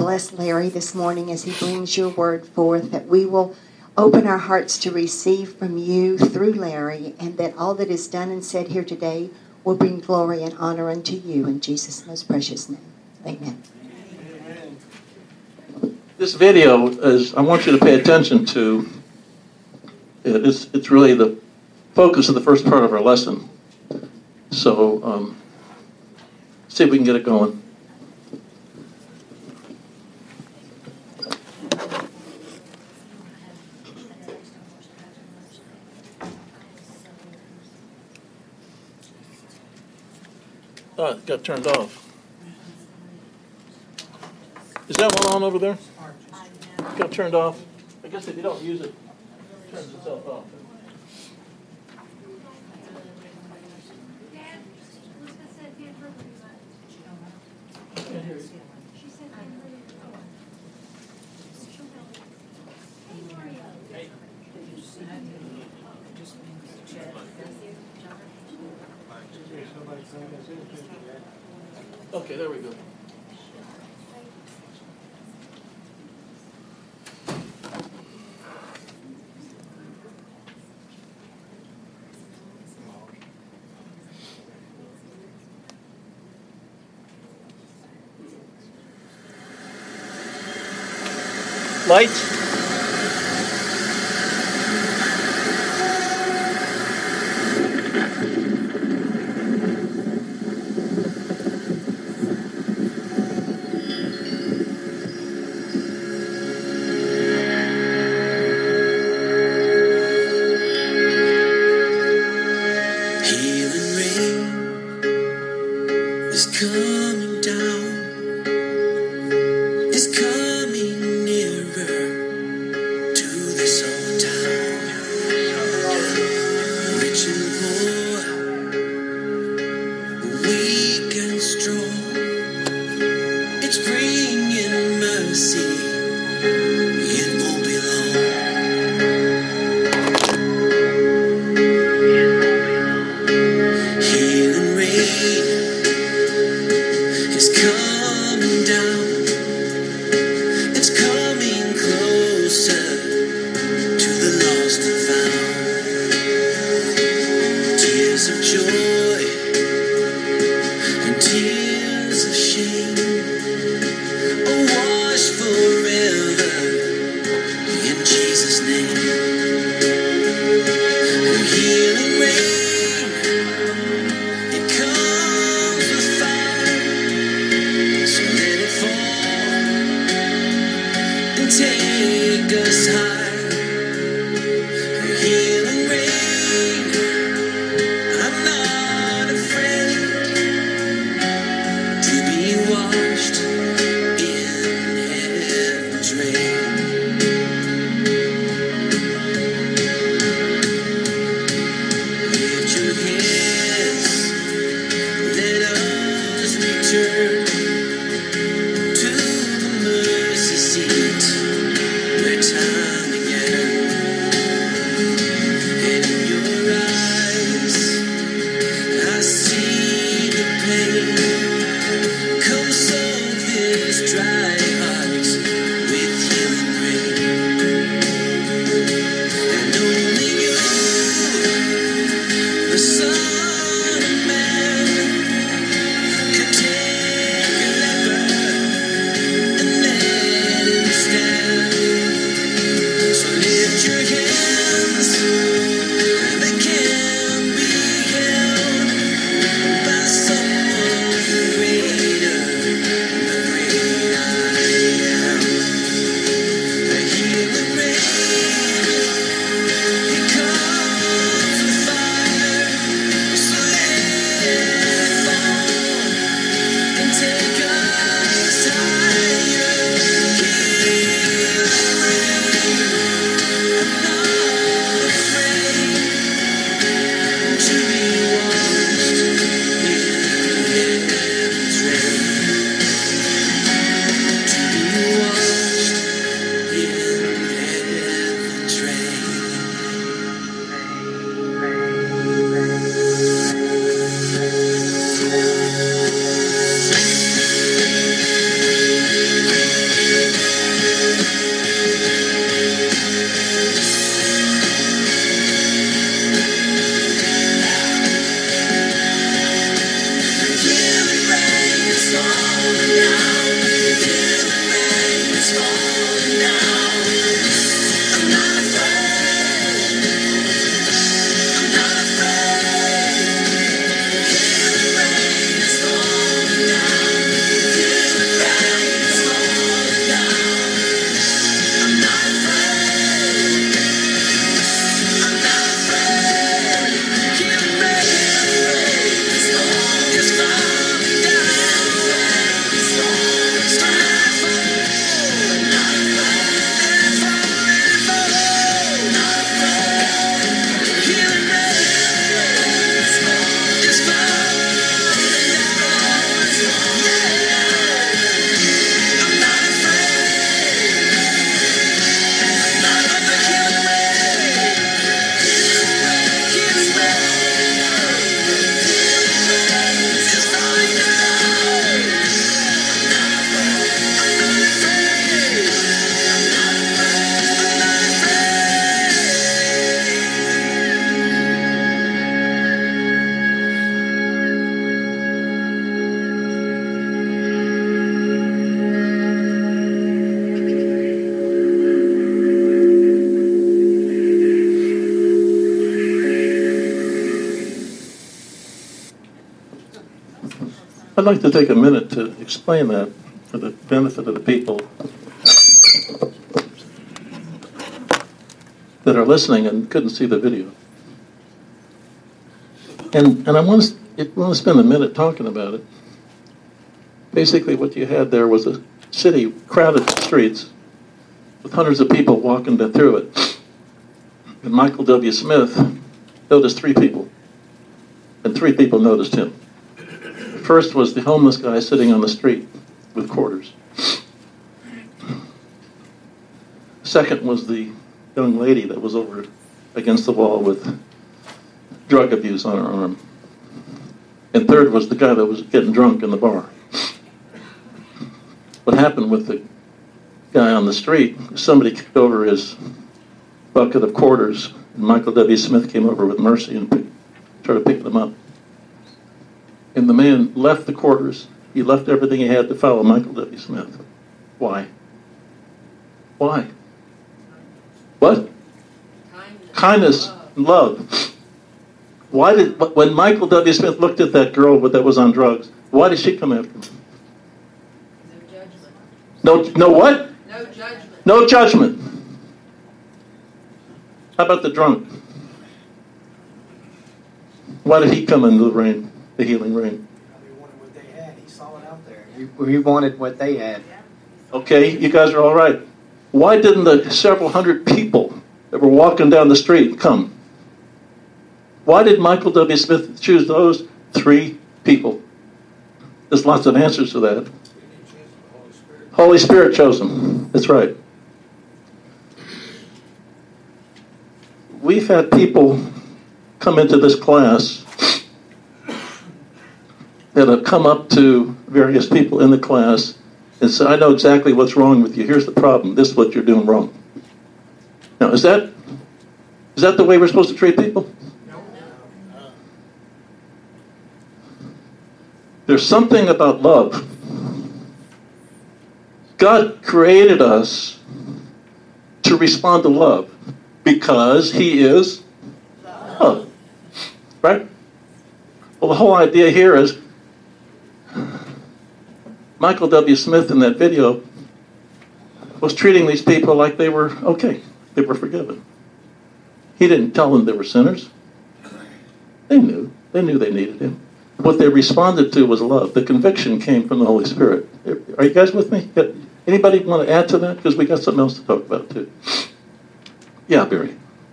bless Larry this morning as he brings your word forth, that we will open our hearts to receive from you through Larry, and that all that is done and said here today will bring glory and honor unto you in Jesus' most precious name. Amen. This video is, I want you to pay attention to, it's really the focus of the first part of our lesson. So, see if we can get it going. Oh, it got turned off. Is that one on over there? It got turned off. I guess if you don't use it, it turns itself off. Okay, there we go. Lights? I'd like to take a minute to explain that for the benefit of the people that are listening and couldn't see the video. And I want to spend a minute talking about it. Basically, what you had there was a city, crowded streets, with hundreds of people walking through it. And Michael W. Smith noticed 3 people, and 3 people noticed him. The first was the homeless guy sitting on the street with quarters. Second was the young lady that was over against the wall with drug abuse on her arm. And third was the guy that was getting drunk in the bar. What happened with the guy on the street, somebody kicked over his bucket of quarters, and Michael W. Smith came over with mercy and tried to pick them up. And the man left the quarters. He left everything he had to follow Michael W. Smith. Why? Why? What? Kindness and love. Why did, when Michael W. Smith looked at that girl that was on drugs, why did she come after him? No what? No judgment. No judgment. How about the drunk? Why did he come into the rain, the healing rain? He wanted what they had. He saw it out there. He wanted what they had. Okay, you guys are all right. Why didn't the several hundred people that were walking down the street come? Why did Michael W. Smith choose those 3 people? There's lots of answers to that. Holy Spirit chose them. That's right. We've had people come into this class that have come up to various people in the class and say, I know exactly what's wrong with you. Here's the problem. This is what you're doing wrong. Now, is that the way we're supposed to treat people? There's something about love. God created us to respond to love because He is love. Right? Well, the whole idea here is Michael W. Smith in that video was treating these people like they were okay. They were forgiven. He didn't tell them they were sinners. They knew. They knew they needed Him. What they responded to was love. The conviction came from the Holy Spirit. Are you guys with me? Anybody want to add to that? Because we got something else to talk about too. Yeah, Barry.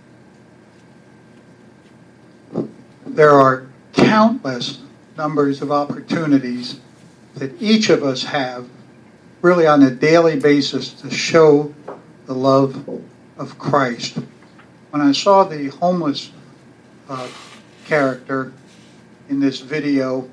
There are countless numbers of opportunities that each of us have really on a daily basis to show the love of Christ. When I saw the homeless character in this video,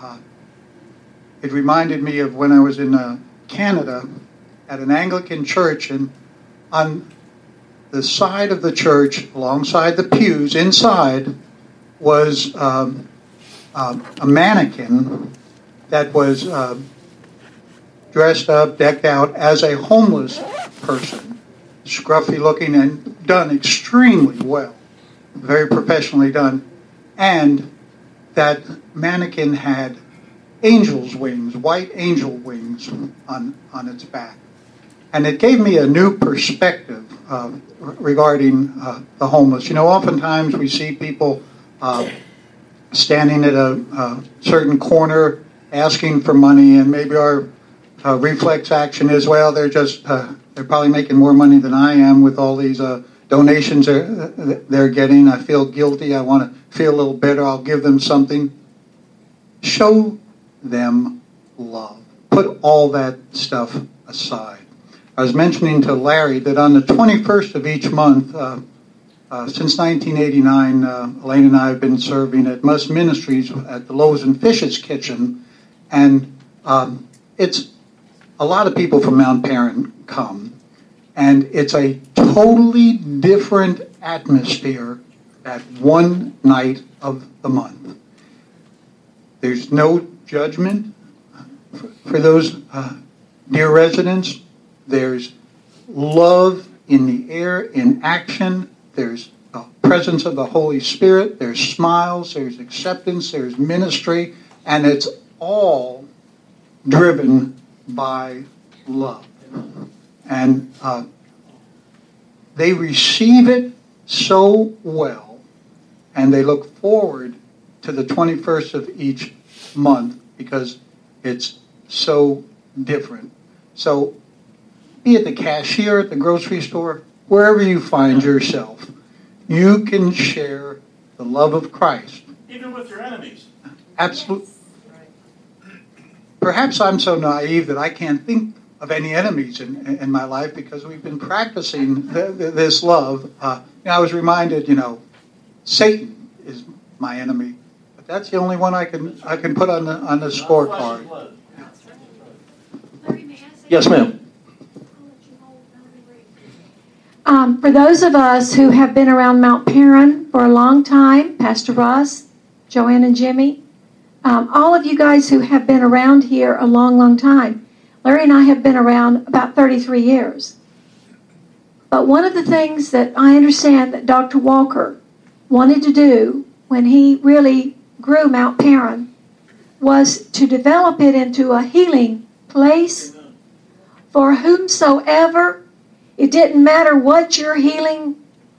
it reminded me of when I was in Canada at an Anglican church, and on the side of the church, alongside the pews, inside, was a mannequin that was dressed up, decked out as a homeless person, scruffy looking and done extremely well, very professionally done. And that mannequin had angel's wings, white angel wings on its back. And it gave me a new perspective regarding the homeless. You know, oftentimes we see people standing at a certain corner asking for money, and maybe our reflex action is, well, they're probably making more money than I am with all these donations they're getting. I feel guilty. I want to feel a little better. I'll give them something. Show them love. Put all that stuff aside. I was mentioning to Larry that on the 21st of each month, since 1989, Elaine and I have been serving at Musk Ministries at the Loaves and Fishes Kitchen, and it's a lot of people from Mount Paran come, and it's a totally different atmosphere at one night of the month. There's no judgment for those dear residents. There's love in the air, in action. There's the presence of the Holy Spirit. There's smiles. There's acceptance. There's ministry. And it's all driven by love. And they receive it so well, and they look forward to the 21st of each month because it's so different. So be it the cashier at the grocery store, wherever you find yourself, you can share the love of Christ. Even with your enemies. Absolutely. Perhaps I'm so naive that I can't think of any enemies in my life because we've been practicing this love. I was reminded, Satan is my enemy, but that's the only one I can put on the scorecard. Yes, ma'am. For those of us who have been around Mount Perrin for a long time, Pastor Ross, Joanne and Jimmy, all of you guys who have been around here a long, long time, Larry and I have been around about 33 years. But one of the things that I understand that Dr. Walker wanted to do when he really grew Mount Perrin was to develop it into a healing place for whomsoever. It didn't matter what your healing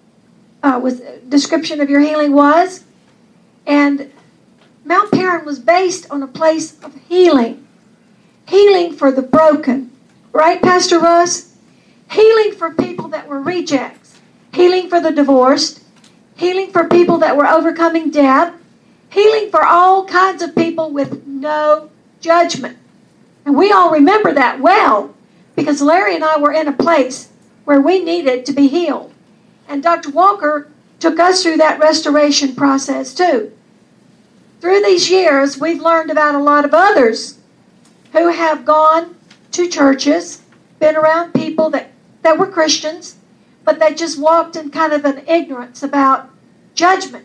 description of your healing was. And Mount Perrin was based on a place of healing. Healing for the broken. Right, Pastor Russ? Healing for people that were rejects. Healing for the divorced. Healing for people that were overcoming death. Healing for all kinds of people with no judgment. And we all remember that well because Larry and I were in a place where we needed to be healed. And Dr. Walker took us through that restoration process too. Through these years, we've learned about a lot of others who have gone to churches, been around people that were Christians, but that just walked in kind of an ignorance about judgment.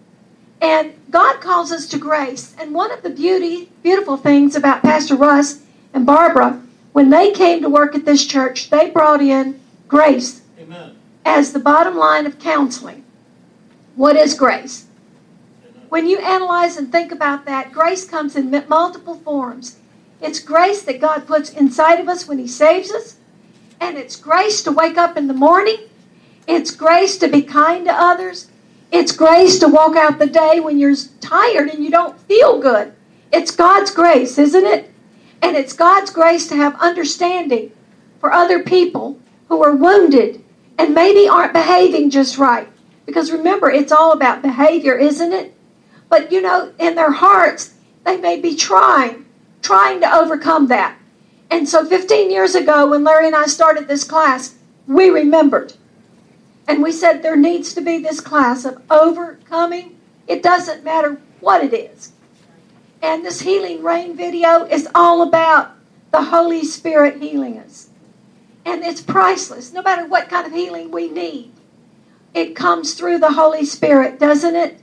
And God calls us to grace. And one of the beautiful things about Pastor Russ and Barbara, when they came to work at this church, they brought in grace. Amen. As the bottom line of counseling. What is grace? Amen. When you analyze and think about that, grace comes in multiple forms. It's grace that God puts inside of us when He saves us. And it's grace to wake up in the morning. It's grace to be kind to others. It's grace to walk out the day when you're tired and you don't feel good. It's God's grace, isn't it? And it's God's grace to have understanding for other people who are wounded and maybe aren't behaving just right. Because remember, it's all about behavior, isn't it? But, in their hearts, they may be trying to overcome that. And so 15 years ago, when Larry and I started this class, we remembered. And we said there needs to be this class of overcoming. It doesn't matter what it is. And this Healing Rain video is all about the Holy Spirit healing us. And it's priceless. No matter what kind of healing we need, it comes through the Holy Spirit, doesn't it?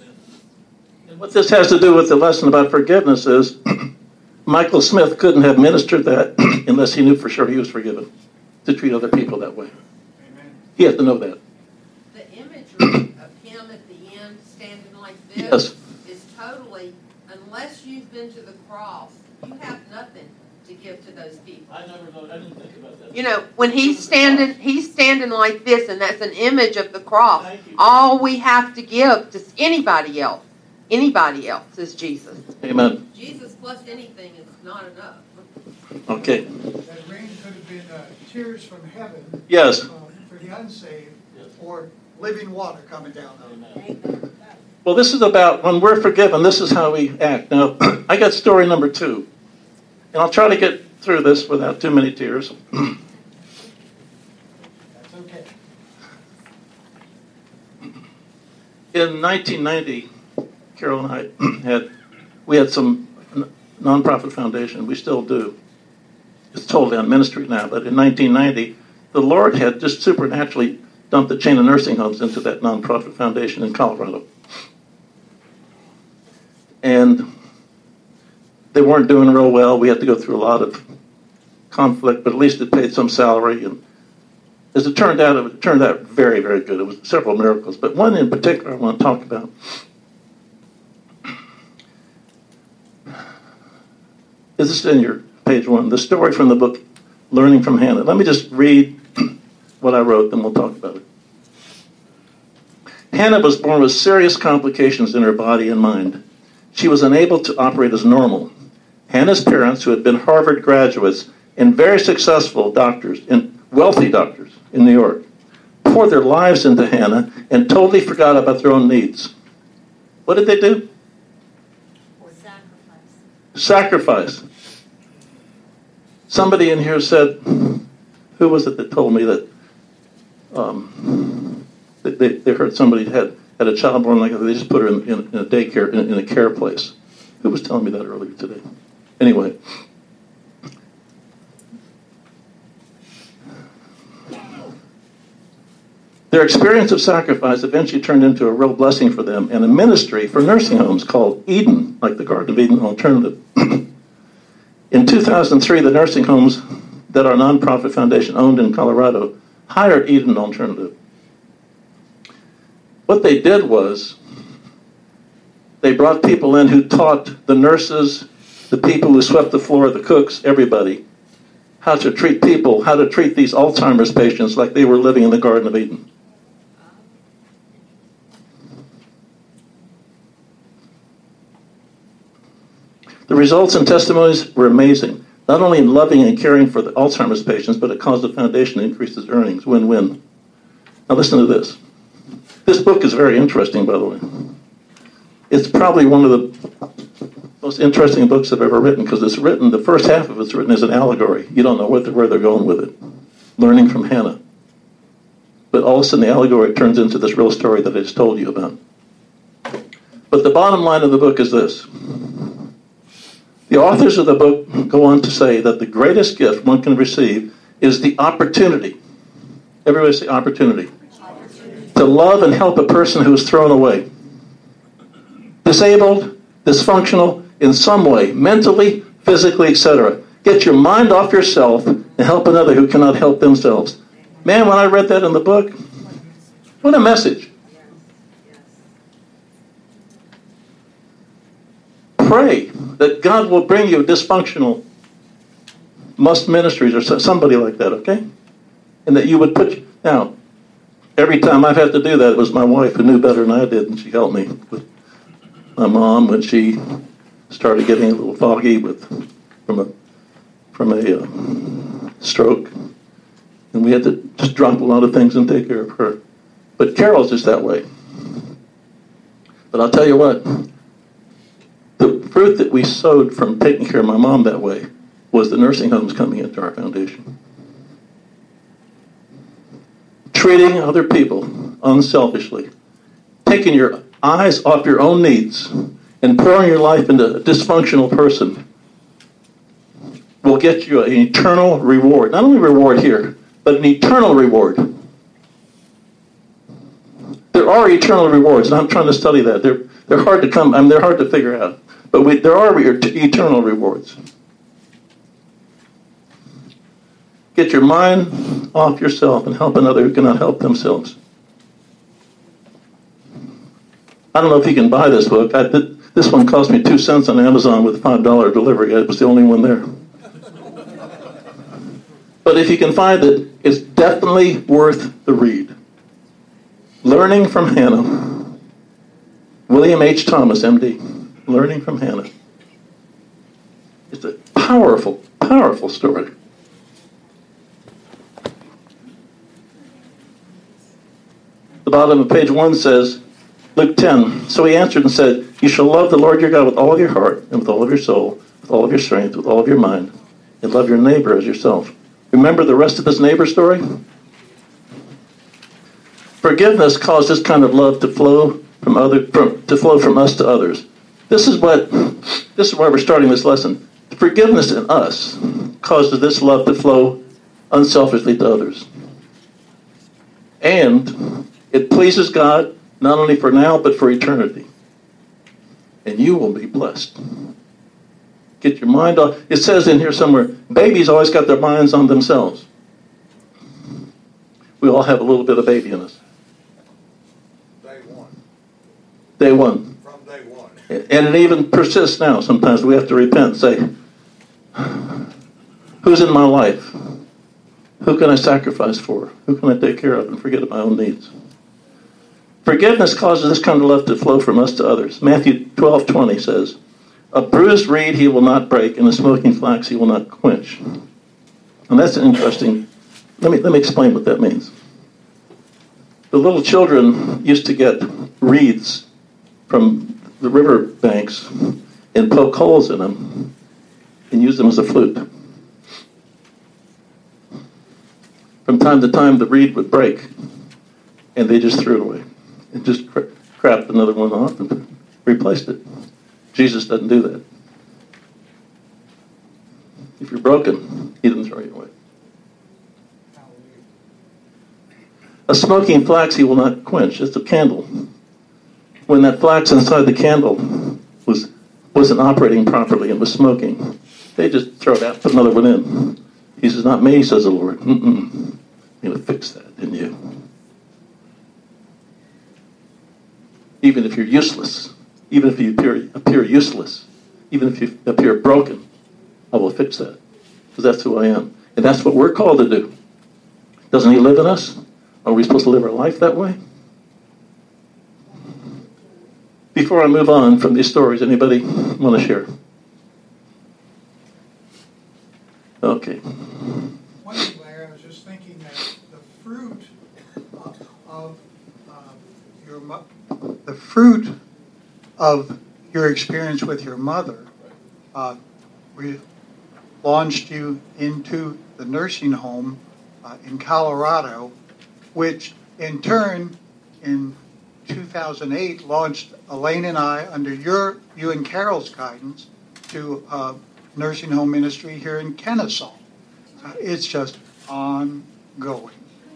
And what this has to do with the lesson about forgiveness is Michael Smith couldn't have ministered that unless he knew for sure he was forgiven to treat other people that way. Amen. He has to know that. The imagery of him at the end standing like this is totally, unless you've been to the cross, you have nothing to give to those people. I didn't think about that. When he's standing like this, and that's an image of the cross. All we have to give to anybody else is Jesus. Amen. Jesus plus anything is not enough. Okay. That rain could have been tears from heaven. Yes. For the unsaved, or living water coming down on them. Well, this is about when we're forgiven, this is how we act. Now, I got story number 2. And I'll try to get through this without too many tears. That's okay. In 1990, Carol and I had some nonprofit foundation. We still do. It's totally on ministry now. But in 1990, the Lord had just supernaturally dumped a chain of nursing homes into that nonprofit foundation in Colorado. And they weren't doing real well. We had to go through a lot of conflict, but at least it paid some salary. And as it turned out very, very good. It was several miracles, but one in particular I want to talk about. This is in your page 1. The story from the book, Learning from Hannah. Let me just read what I wrote, then we'll talk about it. Hannah was born with serious complications in her body and mind. She was unable to operate as normal. Hannah's parents, who had been Harvard graduates and very successful doctors, and wealthy doctors in New York, poured their lives into Hannah and totally forgot about their own needs. What did they do? Sacrifice. Somebody in here said, who was it that told me that they heard somebody had a child born like that, they just put her in a daycare, in a care place. Who was telling me that earlier today? Anyway. Their experience of sacrifice eventually turned into a real blessing for them and a ministry for nursing homes called Eden, like the Garden of Eden Alternative. In 2003, the nursing homes that our nonprofit foundation owned in Colorado hired Eden Alternative. What they did was they brought people in who taught the nurses, the people who swept the floor, the cooks, everybody, how to treat people, how to treat these Alzheimer's patients like they were living in the Garden of Eden. The results and testimonies were amazing, not only in loving and caring for the Alzheimer's patients, but it caused the foundation to increase its earnings. Win-win. Now listen to this. This book is very interesting, by the way. It's probably one of the most interesting books I've ever written, because it's written, the first half of it's written as an allegory. You don't know where they're going with it. Learning from Hannah. But all of a sudden the allegory turns into this real story that I just told you about. But the bottom line of the book is this. The authors of the book go on to say that the greatest gift one can receive is the opportunity. Everybody say opportunity. To love and help a person who is thrown away. Disabled, dysfunctional, in some way, mentally, physically, etc. Get your mind off yourself and help another who cannot help themselves. Man, when I read that in the book, what a message. Pray that God will bring you dysfunctional Must Ministries or somebody like that, okay? And that you would put... Now, every time I've had to do that, it was my wife who knew better than I did, and she helped me with my mom when she started getting a little foggy from a stroke. And we had to just drop a lot of things and take care of her. But Carol's just that way. But I'll tell you what, the fruit that we sowed from taking care of my mom that way was the nursing homes coming into our foundation. Treating other people unselfishly. Taking your eyes off your own needs and pouring your life into a dysfunctional person will get you an eternal reward. Not only reward here, but an eternal reward. There are eternal rewards, and I'm trying to study that. They're hard to come. I mean, they're hard to figure out. But there are eternal rewards. Get your mind off yourself and help another who cannot help themselves. I don't know if you can buy this book. This one cost me 2 cents on Amazon with $5 delivery. It was the only one there. But if you can find it, it's definitely worth the read. Learning from Hannah. William H. Thomas, M.D. Learning from Hannah. It's a powerful, powerful story. The bottom of page 1 says, Luke 10, so he answered and said, you shall love the Lord your God with all of your heart, and with all of your soul, with all of your strength, with all of your mind, and love your neighbor as yourself. Remember the rest of this neighbor story? Forgiveness caused this kind of love to flow from us to others. This is why we're starting this lesson. Forgiveness in us causes this love to flow unselfishly to others. And it pleases God not only for now, but for eternity. And you will be blessed. Get your mind off. It says in here somewhere, babies always got their minds on themselves. We all have a little bit of baby in us. Day one. Day one. From day one. And it even persists now. Sometimes we have to repent and say, Who's in my life? Who can I sacrifice for? Who can I take care of and forget my own needs? Forgiveness causes this kind of love to flow from us to others. Matthew 12:20 says, "A bruised reed he will not break, and a smoking flax he will not quench." And that's interesting. Let me explain what that means. The little children used to get reeds from the river banks and poke holes in them and use them as a flute. From time to time, the reed would break, and they just threw it away and just crapped another one off and replaced it. Jesus doesn't do that. If you're broken, he doesn't throw you away. A smoking flax he will not quench. It's a candle. When that flax inside the candle wasn't operating properly and was smoking, they just throw it out, put another one in. He says, "Not me," says the Lord. I'm going to fix that in you. Even if you're useless, even if you appear useless, even if you appear broken, I will fix that. Because that's who I am. And that's what we're called to do. Doesn't he live in us? Are we supposed to live our life that way? Before I move on from these stories, anybody want to share? Okay. One thing, Larry, I was just thinking that the fruit of your experience with your mother, we launched you into the nursing home in Colorado, which in turn, in 2008, launched Elaine and I, under you and Carol's guidance, to nursing home ministry here in Kennesaw. It's just ongoing.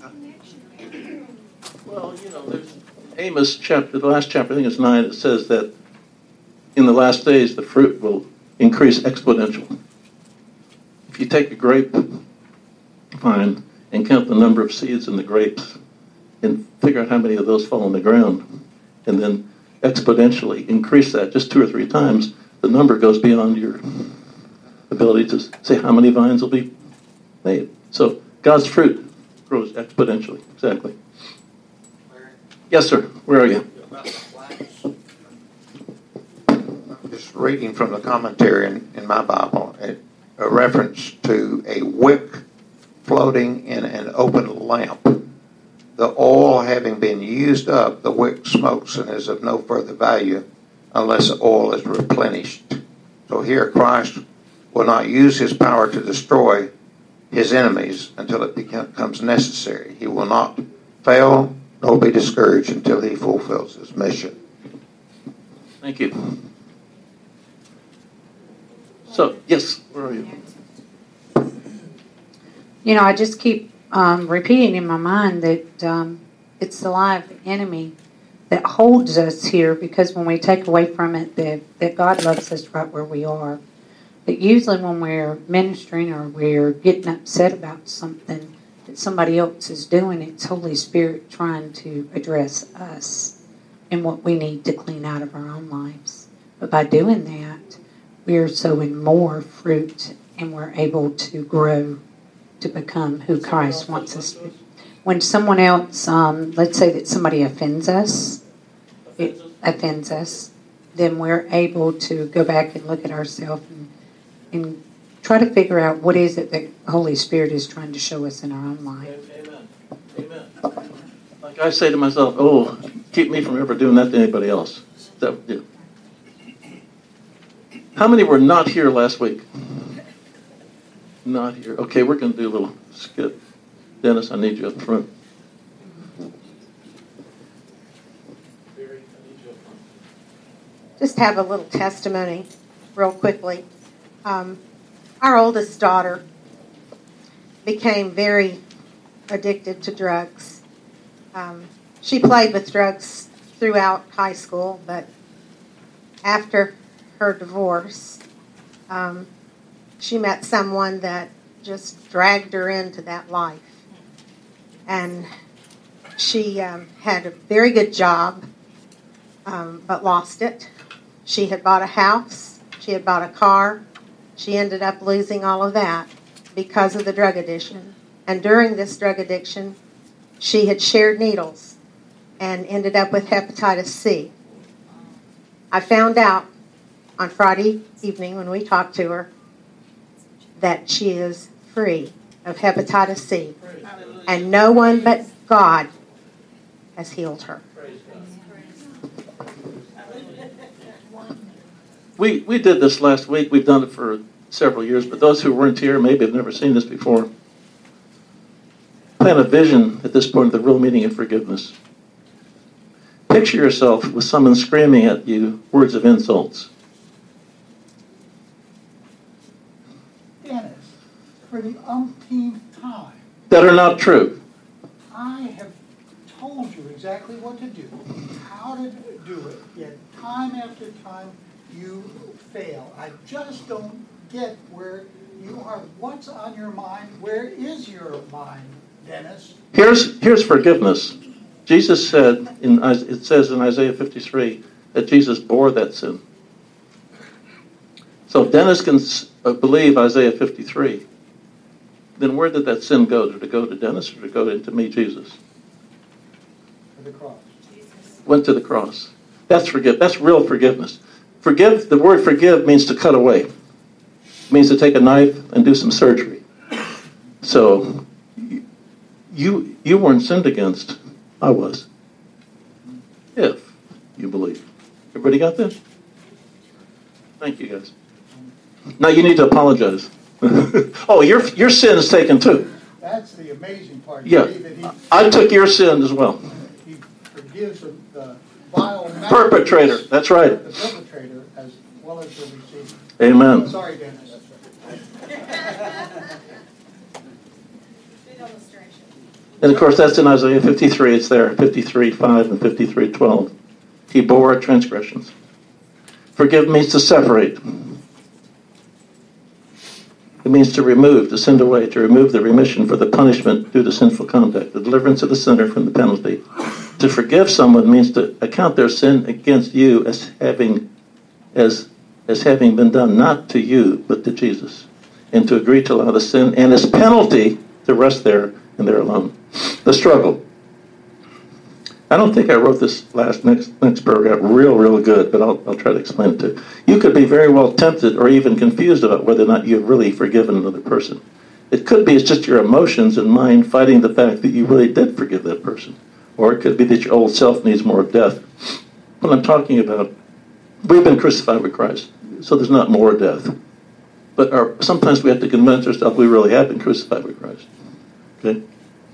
Well, there's Amos chapter, the last chapter, I think it's 9, it says that in the last days the fruit will increase exponentially. If you take a grape vine and count the number of seeds in the grapes and figure out how many of those fall on the ground, and then exponentially increase that just 2 or 3 times, the number goes beyond your ability to say how many vines will be made. So God's fruit grows exponentially. Exactly. Yes, sir. Where are you? Just reading from the commentary in my Bible, a reference to a wick floating in an open lamp. The oil having been used up, the wick smokes and is of no further value unless the oil is replenished. So here Christ will not use his power to destroy his enemies until it becomes necessary. He will not fail nor be discouraged until he fulfills his mission. Thank you. So, yes, where are you? I just keep repeating in my mind that it's the lie of the enemy that holds us here, because when we take away from it that God loves us right where we are. But usually when we're ministering or we're getting upset about something that somebody else is doing, it's Holy Spirit trying to address us and what we need to clean out of our own lives. But by doing that, we're sowing more fruit and we're able to grow to become who Christ wants us to be. When someone else, let's say that somebody offends us, then we're able to go back and look at ourselves and try to figure out what is it that the Holy Spirit is trying to show us in our own life. Amen. Amen. Like I say to myself, keep me from ever doing that to anybody else. How many were not here last week? Not here. Okay, we're going to do a little skip. Dennis, I need you up front. Just have a little testimony real quickly. Our oldest daughter became very addicted to drugs. She played with drugs throughout high school, but after her divorce, she met someone that just dragged her into that life. And she had a very good job, but lost it. She had bought a house. She had bought a car. She ended up losing all of that because of the drug addiction. And during this drug addiction, she had shared needles and ended up with hepatitis C. I found out on Friday evening when we talked to her that she is free of hepatitis C. And no one but God has healed her. We did this last week. We've done it for several years, but those who weren't here maybe have never seen this before. Plant a vision at this point of the real meaning of forgiveness. Picture yourself with someone screaming at you words of insults. Dennis, for the umpteenth time, That are not true. I have told you exactly what to do, how to do it, yet time after time you fail. I just don't get where you are. What's on your mind? Where is your mind, Dennis? Here's forgiveness. Jesus said, it says in Isaiah 53, that Jesus bore that sin. So if Dennis can believe Isaiah 53, then where did that sin go? Did it go to Dennis or did it go into me, Jesus? To the cross. Went to the cross. That's real forgiveness. Forgive, the word forgive means to cut away. It means to take a knife and do some surgery. So you weren't sinned against. I was. If you believe. Everybody got this? Thank you, guys. Now you need to apologize. Oh, your sin is taken too. That's the amazing part. Yeah. I took your sin as well. He forgives the vile perpetrator. That's right. The perpetrator as well as the receiver. Amen. Sorry, Dennis. And of course, that's in Isaiah 53. It's there, 53:5 and 53:12. He bore our transgressions. Forgive means to separate. It means to remove, to send away, to remove the remission for the punishment due to sinful conduct, the deliverance of the sinner from the penalty. To forgive someone means to account their sin against you as having been done not to you, but to Jesus, and to agree to allow the sin and its penalty to rest there and there alone. The struggle. I don't think I wrote this next paragraph real good, but I'll try to explain it to you. You could be very well tempted or even confused about whether or not you've really forgiven another person. It could be it's just your emotions and mind fighting the fact that you really did forgive that person. Or it could be that your old self needs more of death. What I'm talking about, we've been crucified with Christ, so there's not more death. But sometimes we have to convince ourselves we really have been crucified with Christ. Okay?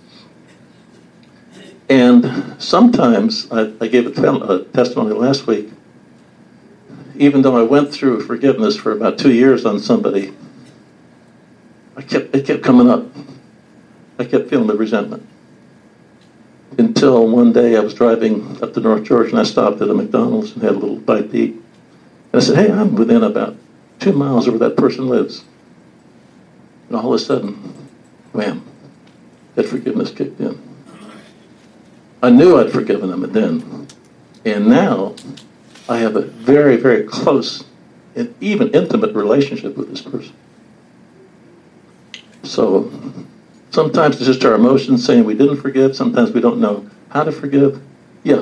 And sometimes, I gave a testimony last week, even though I went through forgiveness for about 2 years on somebody, it kept coming up. I kept feeling the resentment. Until one day I was driving up to North Georgia and I stopped at a McDonald's and had a little bite to eat. And I said, hey, I'm within about 2 miles of where that person lives. And all of a sudden, wham, that forgiveness kicked in. I knew I'd forgiven them then. And now I have a very, very close and even intimate relationship with this person. So sometimes it's just our emotions saying we didn't forgive. Sometimes we don't know how to forgive. Yeah.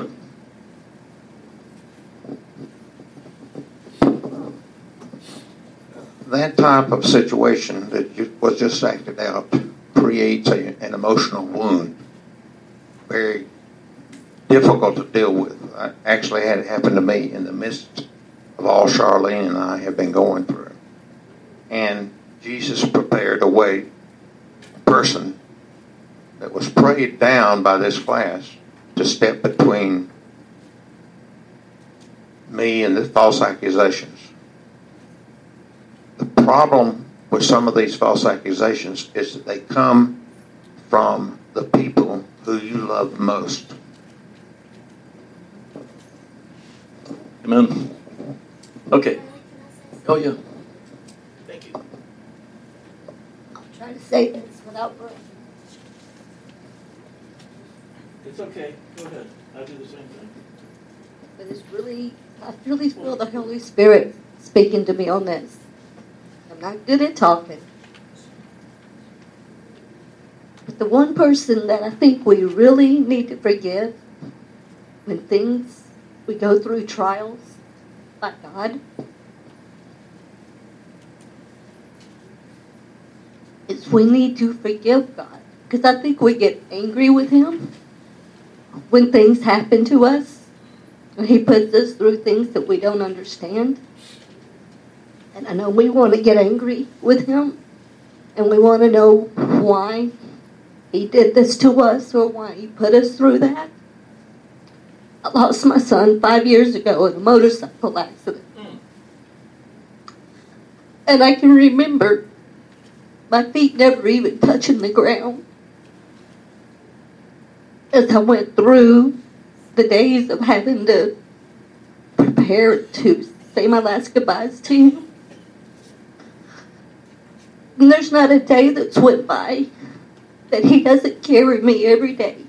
That type of situation that was just acted out creates an emotional wound. Very difficult to deal with. I actually had it happen to me in the midst of all Charlene and I have been going through. And Jesus prepared a way, a person that was prayed down by this class to step between me and the false accusations. The problem with some of these false accusations is that they come from the people who you love most. Amen. Okay. Oh, yeah. Thank you. I'll try to say this without breath. It's okay. Go ahead. I do the same thing. But I really feel the Holy Spirit speaking to me on this. The I'm not good at talking. But the one person that I think we really need to forgive when we go through trials by God, is we need to forgive God. Because I think we get angry with Him when things happen to us. And He puts us through things that we don't understand. And I know we want to get angry with Him. And we want to know why He did this to us or why He put us through that. I lost my son 5 years ago in a motorcycle accident. And I can remember my feet never even touching the ground as I went through the days of having to prepare to say my last goodbyes to him. And there's not a day that's went by that he doesn't carry me every day.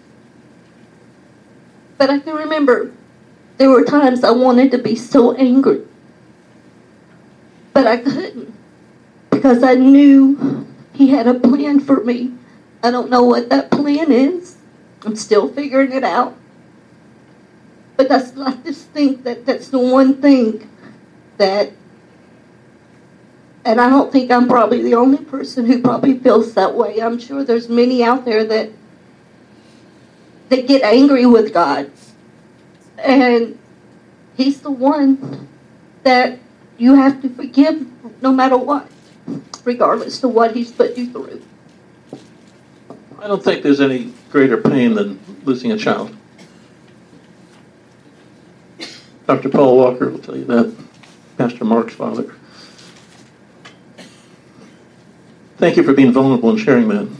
But I can remember there were times I wanted to be so angry. But I couldn't. Because I knew He had a plan for me. I don't know what that plan is. I'm still figuring it out. But I just think that that's the one thing that, and I don't think I'm probably the only person who probably feels that way. I'm sure there's many out there that get angry with God. And He's the one that you have to forgive no matter what, regardless of what He's put you through. I don't think there's any greater pain than losing a child. Dr. Paul Walker will tell you that, Pastor Mark's father. Thank you for being vulnerable and sharing that.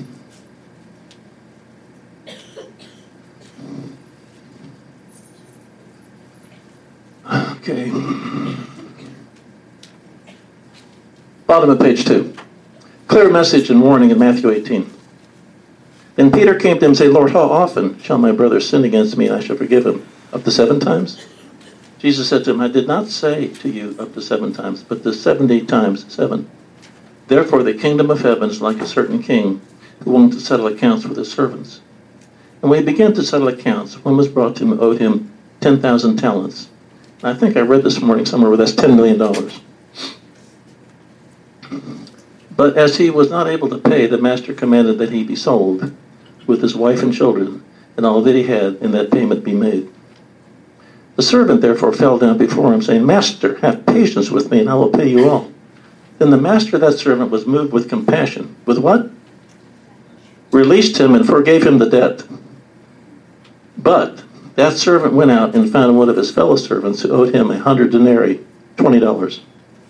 Okay. Bottom of page 2. Clear message and warning in Matthew 18. Then Peter came to him and said, Lord, how often shall my brother sin against me and I shall forgive him? Up to 7 times? Jesus said to him, I did not say to you up to 7 times, but to 70 times 7. Therefore the kingdom of heaven is like a certain king who wanted to settle accounts with his servants. And when he began to settle accounts, one was brought to him who owed him 10,000 talents. And I think I read this morning somewhere where that's $10 million. But as he was not able to pay, the master commanded that he be sold with his wife and children, and all that he had, and that payment be made. The servant therefore fell down before him, saying, Master, have patience with me, and I will pay you all. Then the master of that servant was moved with compassion. With what? Released him and forgave him the debt. But that servant went out and found one of his fellow servants who owed him 100 denarii, $20.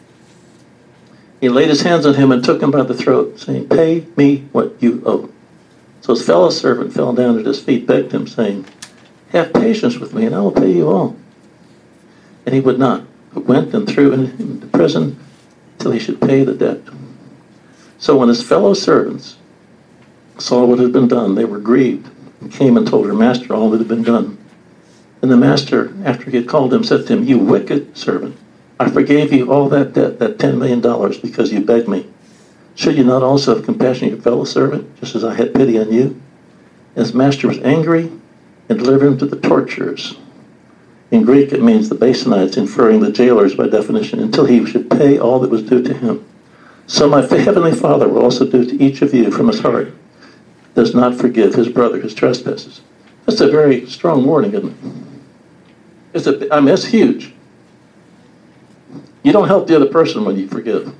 He laid his hands on him and took him by the throat, saying, Pay me what you owe. So his fellow servant fell down at his feet, begged him, saying, Have patience with me, and I will pay you all. And he would not, but went and threw him into prison till he should pay the debt. So when his fellow servants saw what had been done, they were grieved, and came and told their master all that had been done. And the master, after he had called him, said to him, You wicked servant, I forgave you all that debt, that $10 million, because you begged me. Should you not also have compassion on your fellow servant, just as I had pity on you? And his master was angry and delivered him to the torturers. In Greek, it means the Basanites, inferring the jailers by definition, until he should pay all that was due to him. So my heavenly Father will also do to each of you from his heart, does not forgive his brother his trespasses. That's a very strong warning, isn't it? It's huge. You don't help the other person when you forgive.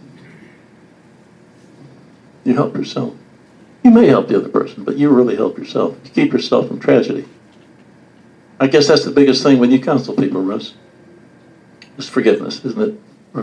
You help yourself. You may help the other person, but you really help yourself. You keep yourself from tragedy. I guess that's the biggest thing when you counsel people, Russ. Is forgiveness, isn't it?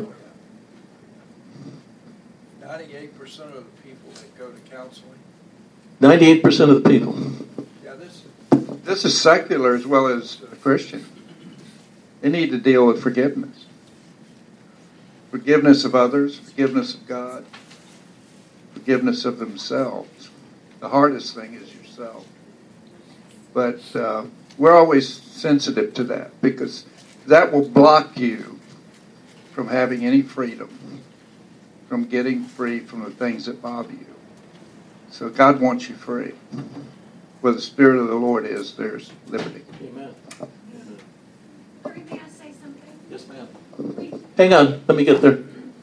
98% of the people that go to counseling. 98% of the people. Yeah, this is secular as well as Christian. They need to deal with forgiveness. Forgiveness of others, forgiveness of God, forgiveness of themselves. The hardest thing is yourself. But we're always sensitive to that because that will block you from having any freedom from getting free from the things that bother you. So God wants you free. Where the Spirit of the Lord is, there's liberty. Amen. May I say something? Yes, ma'am. Hang on. Let me get there.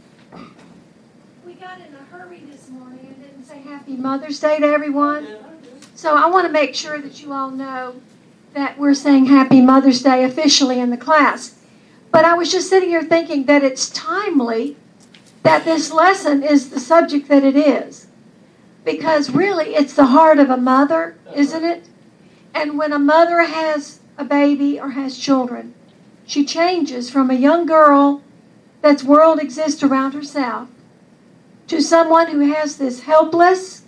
We got in a hurry this morning and didn't say Happy Mother's Day to everyone. So I want to make sure that you all know that we're saying Happy Mother's Day officially in the class. But I was just sitting here thinking that it's timely that this lesson is the subject that it is. Because really, it's the heart of a mother, isn't it? And when a mother has a baby or has children, she changes from a young girl that's world exists around herself to someone who has this helpless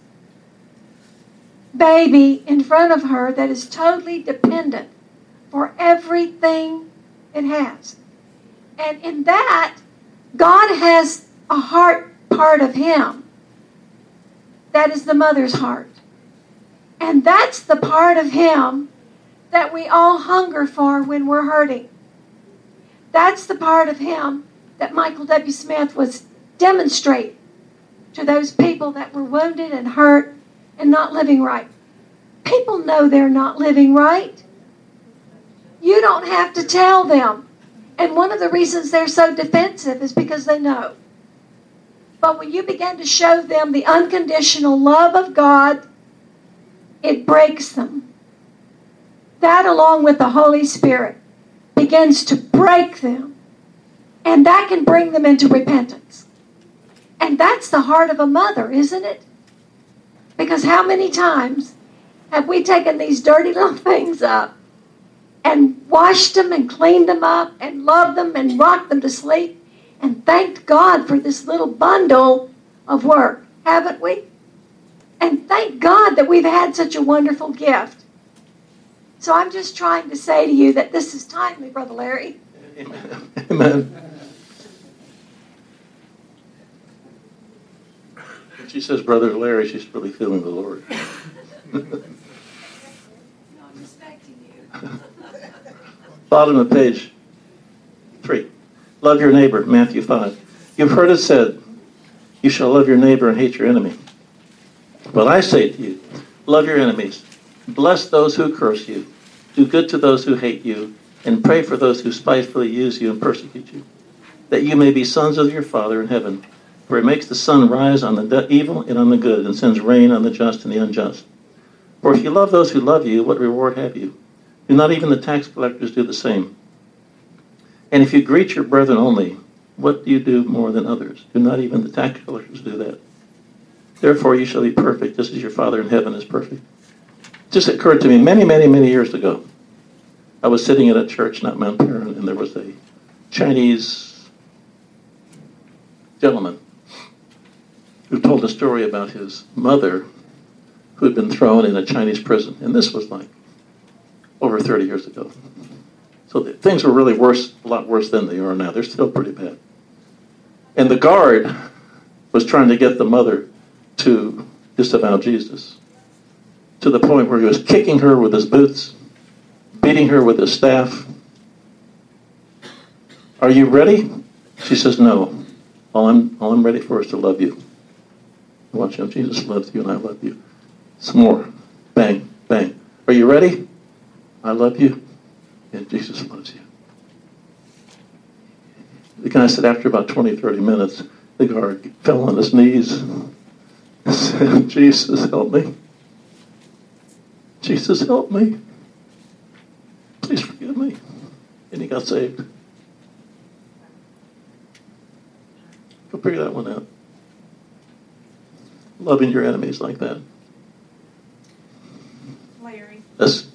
baby in front of her that is totally dependent for everything it has. And in that, God has a heart part of Him that is the mother's heart. And that's the part of Him that we all hunger for when we're hurting. That's the part of Him that Michael W. Smith was demonstrating to those people that were wounded and hurt and not living right. People know they're not living right. You don't have to tell them. And one of the reasons they're so defensive is because they know. But when you begin to show them the unconditional love of God, it breaks them. That, along with the Holy Spirit, begins to break them. And that can bring them into repentance. And that's the heart of a mother, isn't it? Because how many times have we taken these dirty little things up and washed them and cleaned them up and loved them and rocked them to sleep and thanked God for this little bundle of work, haven't we? And thank God that we've had such a wonderful gift. So I'm just trying to say to you that this is timely, Brother Larry. Amen. Amen. When she says Brother Larry, she's really feeling the Lord. No, I'm respecting you. Bottom of page 3. Love your neighbor, Matthew 5. You've heard it said, you shall love your neighbor and hate your enemy. But I say to you, love your enemies. Bless those who curse you. Do good to those who hate you. And pray for those who spitefully use you and persecute you. That you may be sons of your Father in heaven. For He makes the sun rise on the evil and on the good, and sends rain on the just and the unjust. For if you love those who love you, what reward have you? Do not even the tax collectors do the same? And if you greet your brethren only, what do you do more than others? Do not even the tax collectors do that? Therefore you shall be perfect, just as your Father in heaven is perfect. It just occurred to me many, many, many years ago. I was sitting at a church, not Mount Paran, and there was a Chinese gentleman who told a story about his mother who had been thrown in a Chinese prison. And this was like over 30 years ago. So things were really worse, a lot worse than they are now. They're still pretty bad. And the guard was trying to get the mother to disavow Jesus, to the point where he was kicking her with his boots, beating her with his staff. Are you ready? She says, no. All I'm ready for is to love you. Watch how Jesus loves you and I love you. Some more. Bang, bang. Are you ready? I love you and Jesus loves you. The guy said after about 20, 30 minutes, the guard fell on his knees and said, Jesus, help me. Jesus, help me. Please forgive me. And he got saved. Go figure that one out. Loving your enemies like that. Larry. Yes.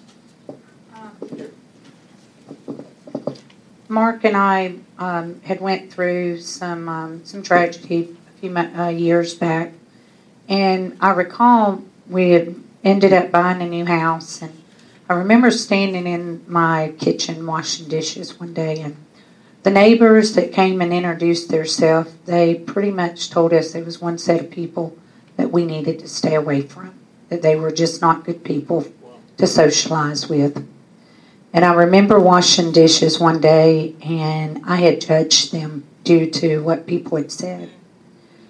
Mark and I had went through some tragedy a few years back, and I recall we had ended up buying a new house, and I remember standing in my kitchen washing dishes one day, and the neighbors that came and introduced themselves, they pretty much told us there was one set of people that we needed to stay away from, that they were just not good people to socialize with. And I remember washing dishes one day, and I had judged them due to what people had said.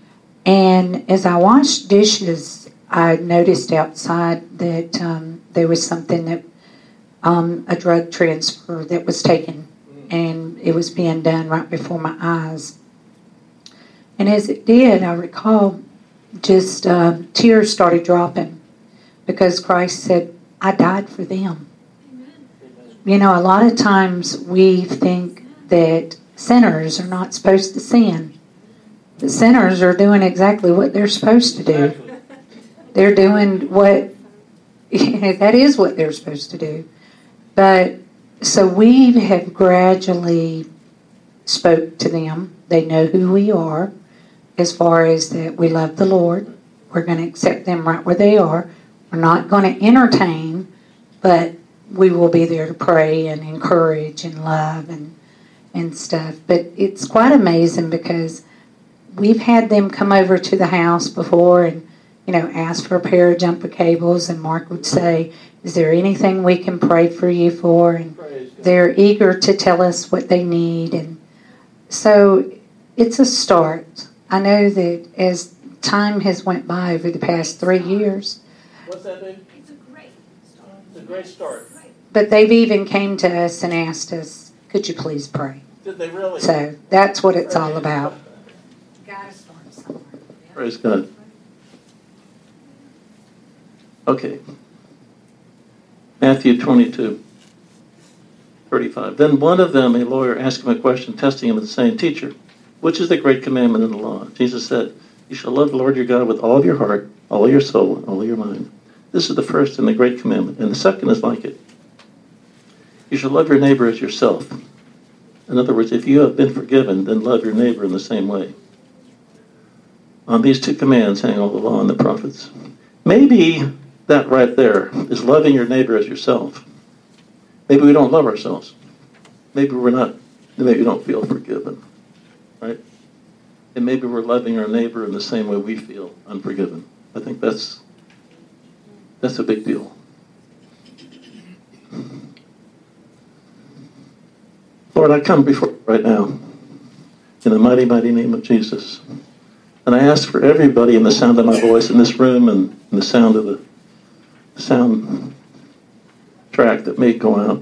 And as I washed dishes, I noticed outside that there was something that a drug transfer that was taken, and it was being done right before my eyes. And as it did, I recall just tears started dropping because Christ said, I died for them. You know, a lot of times we think that sinners are not supposed to sin. The sinners are doing exactly what they're supposed to do. They're doing what, that is what they're supposed to do. But, so we have gradually spoke to them. They know who we are as far as that we love the Lord. We're going to accept them right where they are. We're not going to entertain, but we will be there to pray and encourage and love and stuff. But it's quite amazing because we've had them come over to the house before and, you know, ask for a pair of jumper cables, and Mark would say, is there anything we can pray for you for? And they're eager to tell us what they need. And so it's a start. I know that as time has went by over the past 3 years. What's that mean? It's a great start. It's a great start. But they've even came to us and asked us, could you please pray? Did they really? So that's what it's all about. Got to start somewhere. Praise God. Okay. Matthew 22:35. Then one of them, a lawyer, asked him a question, testing him and saying, Teacher, which is the great commandment in the law? Jesus said, You shall love the Lord your God with all of your heart, all of your soul, and all of your mind. This is the first and the great commandment, and the second is like it. You shall love your neighbor as yourself. In other words, if you have been forgiven, then love your neighbor in the same way. On these two commands hang all the law and the prophets. Maybe that right there is loving your neighbor as yourself. Maybe we don't love ourselves. Maybe we don't feel forgiven, right? And maybe we're loving our neighbor in the same way we feel unforgiven. I think that's a big deal. Lord, I come before you right now in the mighty, mighty name of Jesus. And I ask for everybody in the sound of my voice in this room and in the sound of the sound track that may go out.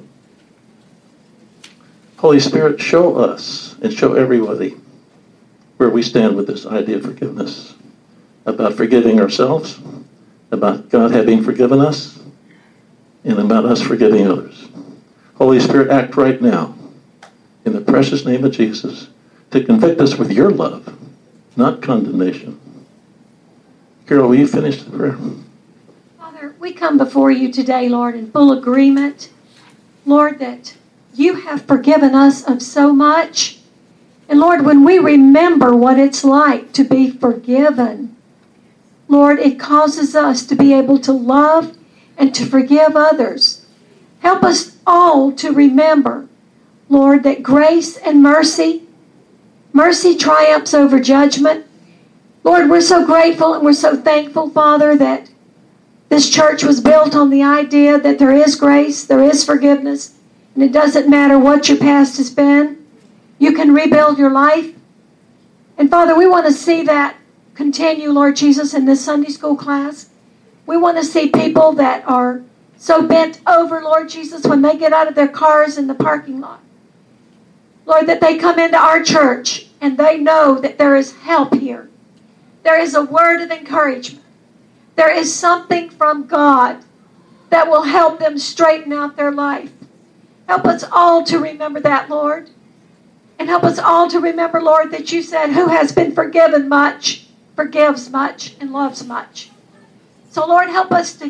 Holy Spirit, show us and show everybody where we stand with this idea of forgiveness, about forgiving ourselves, about God having forgiven us, and about us forgiving others. Holy Spirit, act right now in the precious name of Jesus to convict us with your love, not condemnation. Carol, will you finish the prayer? Father, we come before you today, Lord, in full agreement, Lord, that you have forgiven us of so much. And Lord, when we remember what it's like to be forgiven, Lord, it causes us to be able to love and to forgive others. Help us all to remember, Lord, that grace and mercy triumphs over judgment. Lord, we're so grateful and we're so thankful, Father, that this church was built on the idea that there is grace, there is forgiveness, and it doesn't matter what your past has been. You can rebuild your life. And Father, we want to see that continue, Lord Jesus, in this Sunday school class. We want to see people that are so bent over, Lord Jesus, when they get out of their cars in the parking lot. Lord, that they come into our church and they know that there is help here. There is a word of encouragement. There is something from God that will help them straighten out their life. Help us all to remember that, Lord. And help us all to remember, Lord, that you said, who has been forgiven much, forgives much, and loves much. So, Lord, help us to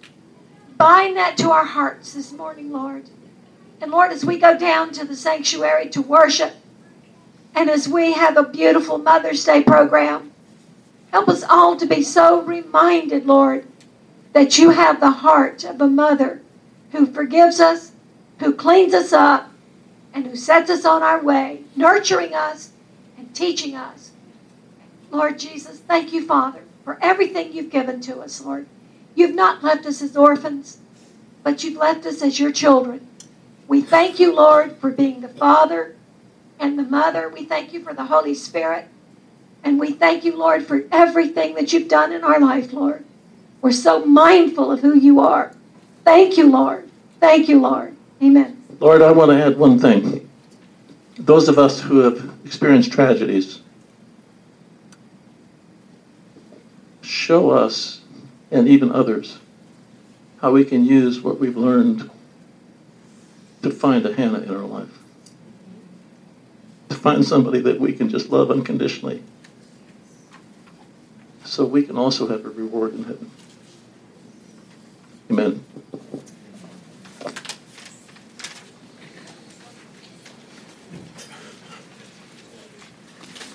bind that to our hearts this morning, Lord. And, Lord, as we go down to the sanctuary to worship, and as we have a beautiful Mother's Day program, help us all to be so reminded, Lord, that you have the heart of a mother who forgives us, who cleans us up, and who sets us on our way, nurturing us and teaching us. Lord Jesus, thank you, Father, for everything you've given to us, Lord. You've not left us as orphans, but you've left us as your children. We thank you, Lord, for being the Father and the Mother. We thank you for the Holy Spirit. And we thank you, Lord, for everything that you've done in our life, Lord. We're so mindful of who you are. Thank you, Lord. Thank you, Lord. Amen. Lord, I want to add one thing. Those of us who have experienced tragedies, show us, and even others, how we can use what we've learned to find a Hannah in our life. To find somebody that we can just love unconditionally. So we can also have a reward in heaven.